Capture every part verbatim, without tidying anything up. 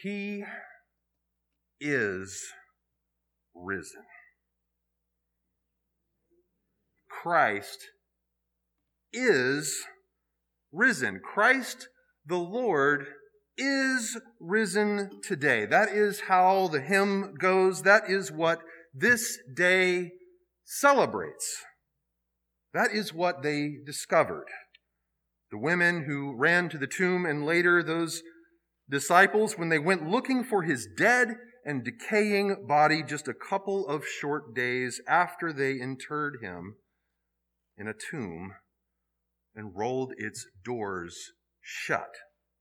He is risen. Christ is risen. Christ the Lord is risen today. That is how the hymn goes. That is what this day celebrates. That is what they discovered. The women who ran to the tomb, and later those disciples, when they went looking for his dead and decaying body just a couple of short days after they interred him in a tomb and rolled its doors shut.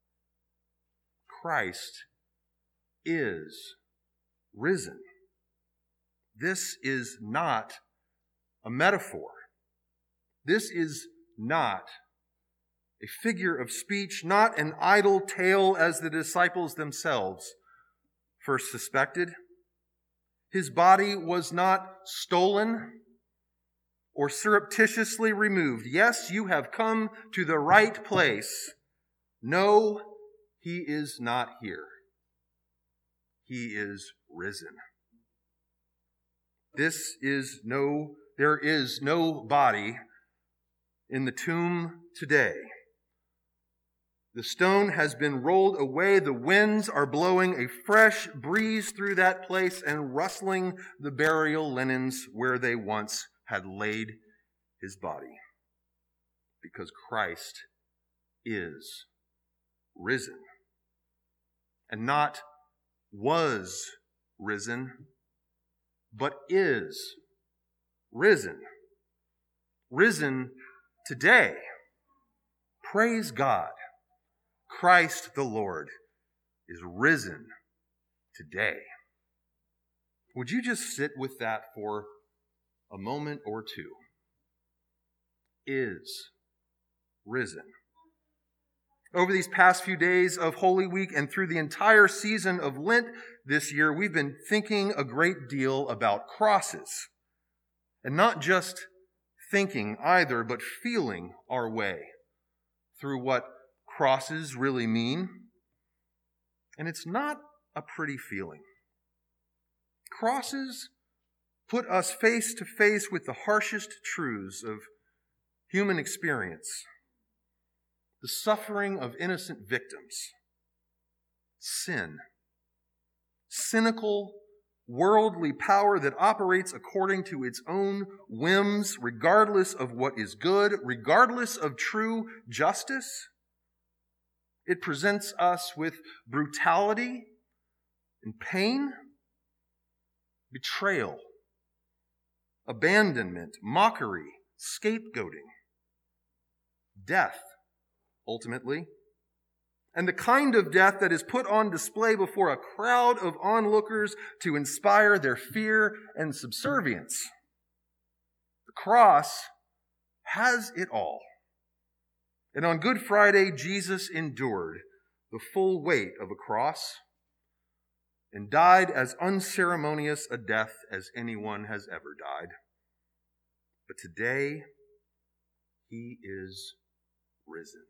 Christ is risen. This is not a metaphor. This is not a figure of speech, not an idle tale as the disciples themselves first suspected. His body was not stolen or surreptitiously removed. Yes, you have come to the right place. No, he is not here. He is risen. This is no, there is no body in the tomb today. The stone has been rolled away. The winds are blowing a fresh breeze through that place and rustling the burial linens where they once had laid his body. Because Christ is risen. And not was risen, but is risen. Risen today. Praise God. Christ the Lord is risen today. Would you just sit with that for a moment or two? Is risen. Over these past few days of Holy Week and through the entire season of Lent this year, we've been thinking a great deal about crosses. And not just thinking either, but feeling our way through what crosses really mean. And it's not a pretty feeling. Crosses put us face to face with the harshest truths of human experience. The suffering of innocent victims. Sin. Cynical, worldly power that operates according to its own whims, regardless of what is good, regardless of true justice. It presents us with brutality and pain, betrayal, abandonment, mockery, scapegoating, death, ultimately, and the kind of death that is put on display before a crowd of onlookers to inspire their fear and subservience. The cross has it all. And on Good Friday, Jesus endured the full weight of a cross and died as unceremonious a death as anyone has ever died. But today, he is risen.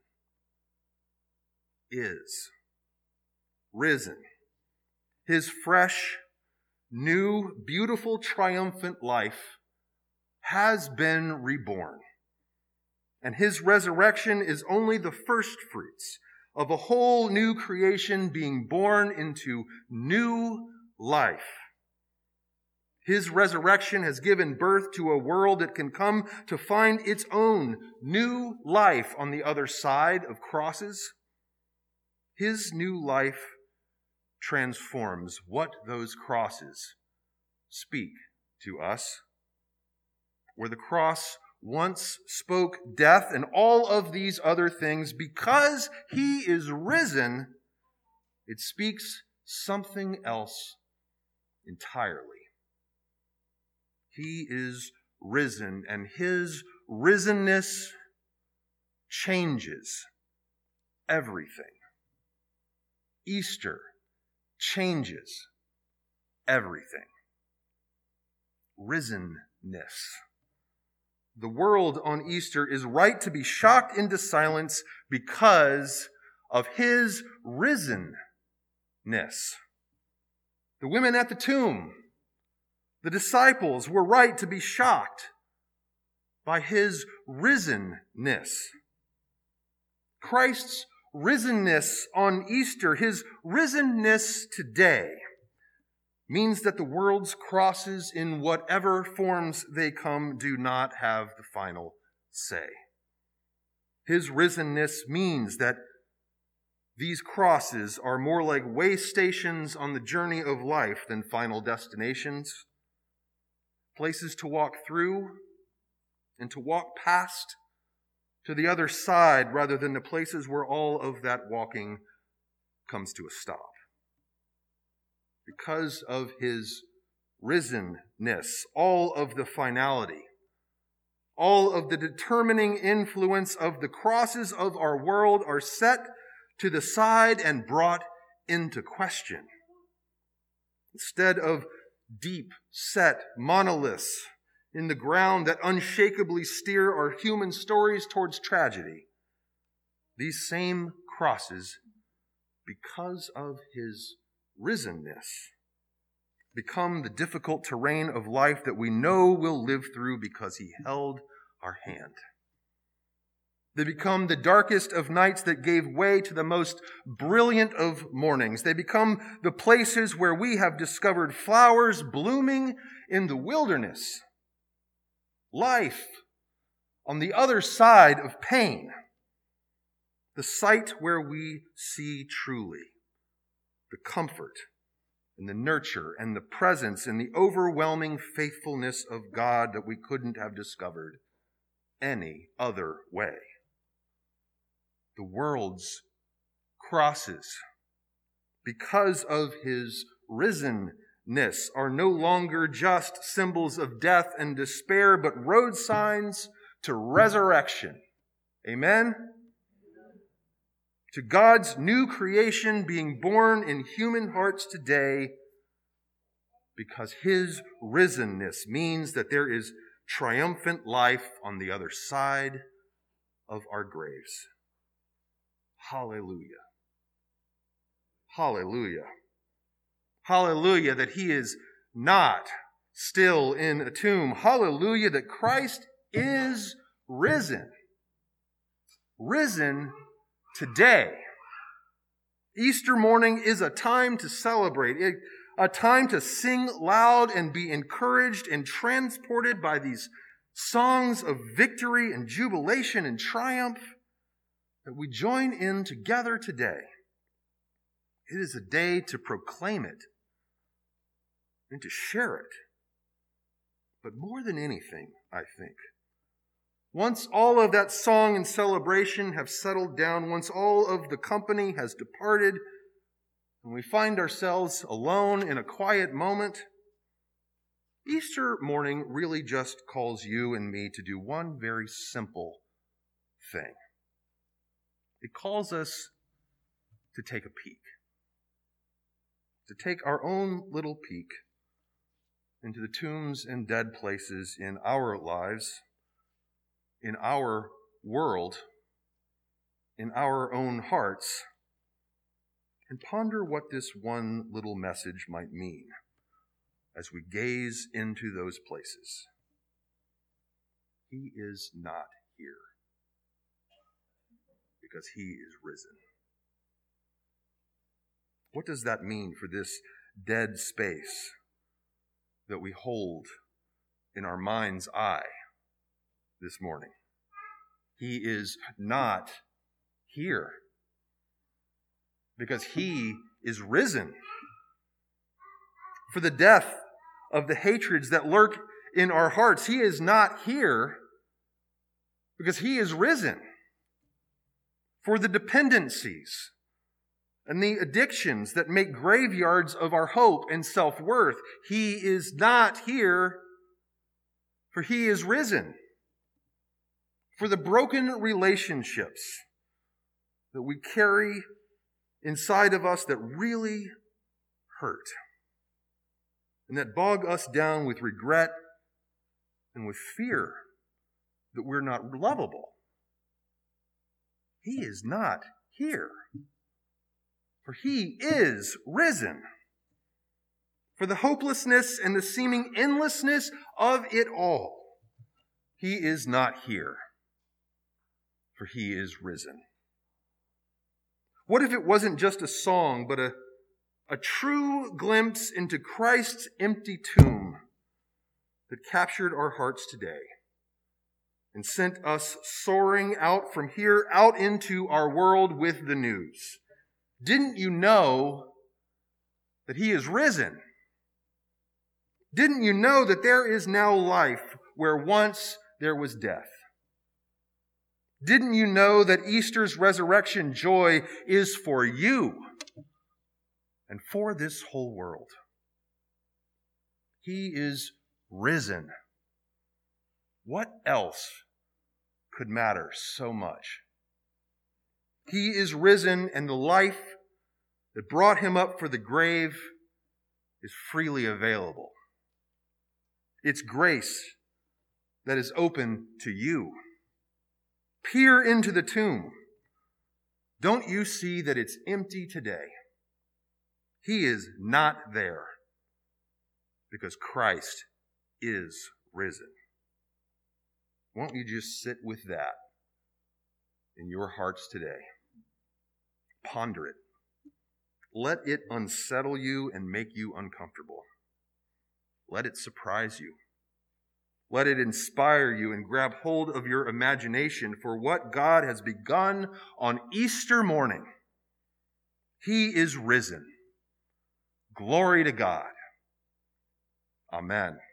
Is risen. His fresh, new, beautiful, triumphant life has been reborn. And his resurrection is only the first fruits of a whole new creation being born into new life. His resurrection has given birth to a world that can come to find its own new life on the other side of crosses. His new life transforms what those crosses speak to us. Where the cross once spoke death and all of these other things, because he is risen, it speaks something else entirely. He is risen, and his risenness changes everything. Easter changes everything. Risenness. The world on Easter is right to be shocked into silence because of his risen The women at the tomb, the disciples, were right to be shocked by his risenness. Christ's risenness on Easter, his risenness today, means that the world's crosses, in whatever forms they come, do not have the final say. His risenness means that these crosses are more like way stations on the journey of life than final destinations, places to walk through and to walk past to the other side rather than the places where all of that walking comes to a stop. Because of his risenness, all of the finality, all of the determining influence of the crosses of our world are set to the side and brought into question. Instead of deep set monoliths in the ground that unshakably steer our human stories towards tragedy, these same crosses, because of his risenness, become the difficult terrain of life that we know we'll live through because he held our hand. They become the darkest of nights that gave way to the most brilliant of mornings. They become the places where we have discovered flowers blooming in the wilderness. Life on the other side of pain. The site where we see truly the comfort and the nurture and the presence and the overwhelming faithfulness of God that we couldn't have discovered any other way. The world's crosses, because of his risenness, are no longer just symbols of death and despair, but road signs to resurrection. Amen? To God's new creation being born in human hearts today, because his risenness means that there is triumphant life on the other side of our graves. Hallelujah. Hallelujah. Hallelujah that he is not still in a tomb. Hallelujah that Christ is risen. Risen today. Easter morning is a time to celebrate, a time to sing loud and be encouraged and transported by these songs of victory and jubilation and triumph that we join in together today. It is a day to proclaim it and to share it. But more than anything, I think, once all of that song and celebration have settled down, once all of the company has departed, and we find ourselves alone in a quiet moment, Easter morning really just calls you and me to do one very simple thing. It calls us to take a peek, to take our own little peek into the tombs and dead places in our lives, in our world, in our own hearts, and ponder what this one little message might mean as we gaze into those places. He is not here because he is risen. What does that mean for this dead space that we hold in our mind's eye this morning? He is not here because he is risen. For the death of the hatreds that lurk in our hearts, he is not here because he is risen. For the dependencies and the addictions that make graveyards of our hope and self-worth, he is not here, for he is risen. For the broken relationships that we carry inside of us that really hurt and that bog us down with regret and with fear that we're not lovable, he is not here. For he is risen. For the hopelessness and the seeming endlessness of it all, he is not here, for he is risen. What if it wasn't just a song, but a, a true glimpse into Christ's empty tomb that captured our hearts today and sent us soaring out from here, out into our world with the news? Didn't you know that he is risen? Didn't you know that there is now life where once there was death? Didn't you know that Easter's resurrection joy is for you and for this whole world? He is risen. What else could matter so much? He is risen, and the life that brought him up for the grave is freely available. It's grace that is open to you. Peer into the tomb. Don't you see that it's empty today? He is not there because Christ is risen. Won't you just sit with that in your hearts today? Ponder it. Let it unsettle you and make you uncomfortable. Let it surprise you. Let it inspire you and grab hold of your imagination for what God has begun on Easter morning. He is risen. Glory to God. Amen.